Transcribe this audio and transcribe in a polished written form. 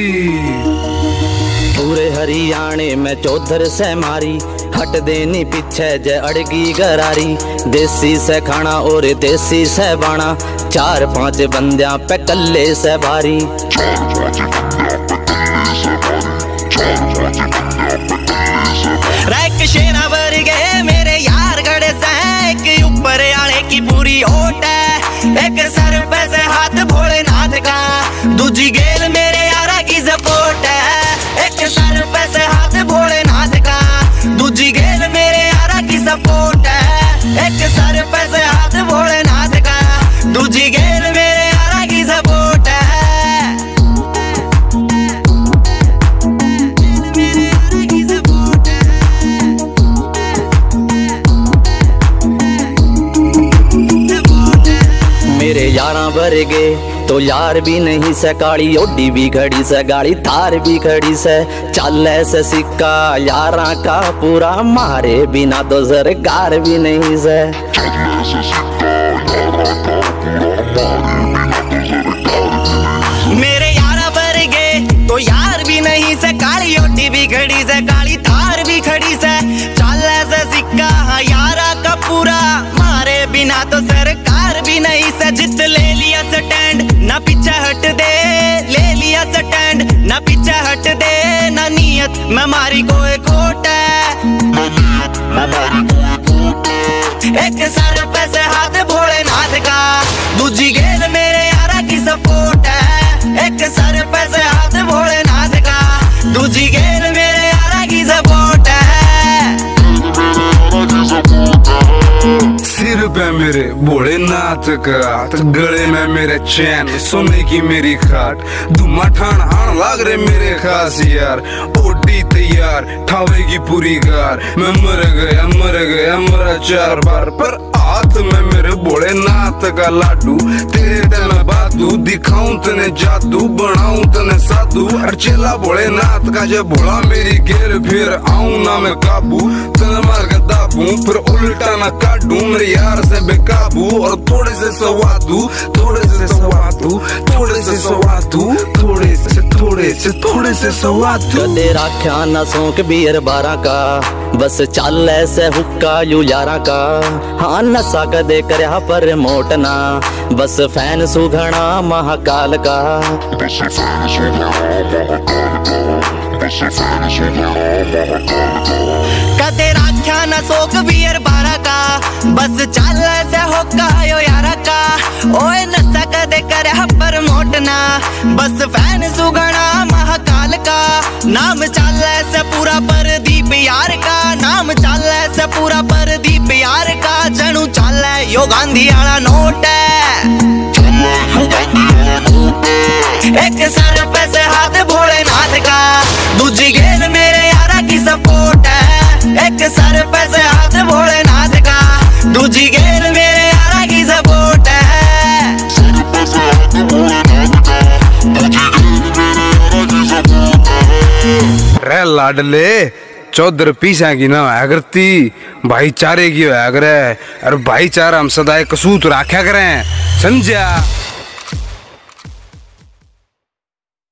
पूरे हरियाणे में चौधर से मारी, हट देनी पीछे जे अड़गी गरारी। देसी से खाना और देसी से बाणा, 4-5 बंदियां पे कल्ले से भारी। रैक शेरा वर्गे मेरे यार गड़े से, एक ऊपर आने की पूरी ओट है, एक सर पे से हाथ भोलेनाथ का, दूजी गेल मेरे यारा की सपोर्ट है। एक सर पे से हाथ भोलेनाथ का, दूजी गेल मेरे यारा की सपोर्ट है। एक सर पे से हाथ भोलेनाथ का, दूजी गेल मेरे यारा की सपोर्ट है। मेरे यारा वर्गे तो यार भी नहीं से, काली ओडी भी खड़ी से, गाड़ी थार भी खड़ी से, चाले से सिक्का यारा का पूरा, मारे बिना तो सरकार भी नहीं से। मेरे यारा वर्गे तो यार भी नहीं से, काली ओडी भी खड़ी से, काली थार भी खड़ी से, चाले से सिक्का यारा का पूरा, मारे बिना तो सरकार भी नहीं से। जित ले लिया स्टैंड ना पीछे हट दे, ले लिया स्टैंड ना पीछे हट दे, ना नियत में मारी कोई खोट है। एक सर पे से हाथ भोलेनाथ का, दूजी गेल मेरे यारा की सपोर्ट है। एक सर पे से हाथ भोलेनाथ का, दूजी गेल मेरे यारा की सपोर्ट है। सिर पे मेरे भोलेनाथ का, गले में मेरे चैन, सोने की मेरी खाट, धुमा ठान हान लाग रहे मेरे खास यार। ओटी तैयार ठावेगी पूरी कार, मैं मर गया मरा 4 बार, पर हाथ में मेरे भोलेनाथ का लाडू, तेरे ते मैं बादू, दिखाऊं तने जादू, बनाऊं तने साधु। हर चेला भोलेनाथ का, जब भोला मेरी गेर फिर आऊं ना मैं काबू, तने मार के दाबू फिर उल्टा ना काटूं, मेरे यार से बेकाबू और थोड़े से सवादू, थोड़े से सवादू, थोड़े से सवादू, थोड़े से सवादू। कदे राख्या ना सोक बियर 12 का, बस चाल से हुक्का यू यारा का। हाँ नशा कदे करया पर मोटना, बस फैन सुघना महाकाल का। कदे राख्या न सोक बियर 12 का, बस चाल से होका यो यारा का। ओए नशा कदे करया पर मोटना, बस फैन सुगना महाकाल का। नाम चाल से पूरा परदीप यार का, नाम चाल से पूरा परदीप यार का। जनू चाल यो गांधी आला नोट है, एक सर पे से हाथ भोलेनाथ का, दूजी गेल मेरे यारा की सपोर्ट है। एक सर पे से हाथ भोलेनाथ का, दूजी गेल मेरे यारा की सपोर्ट है। सर पे से हाथ भोलेनाथ का, दूजी गेल मेरे यारा की सपोर्ट है। रे लाडले चौधर पीछा की ना होया करती, भाईचारे की होया करे, और भाईचारा हम सदा कसूत राख्या करें, समझा।